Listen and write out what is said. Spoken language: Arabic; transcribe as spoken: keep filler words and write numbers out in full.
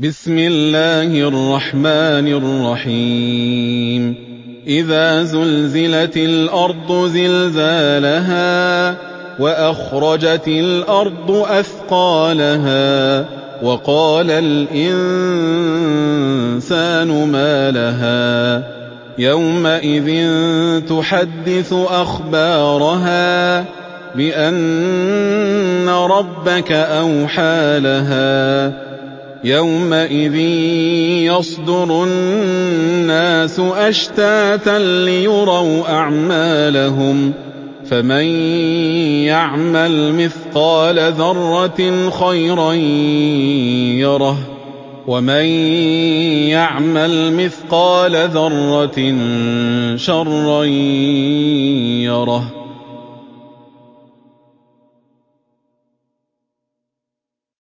بسم الله الرحمن الرحيم إذا زلزلت الأرض زلزالها وأخرجت الأرض أثقالها وقال الإنسان ما لها يومئذ تحدث أخبارها بأن ربك أوحى لها يومئذ يصدر الناس أشتاتا ليروا أعمالهم فمن يعمل مثقال ذرة خيرا يره ومن يعمل مثقال ذرة شرا يره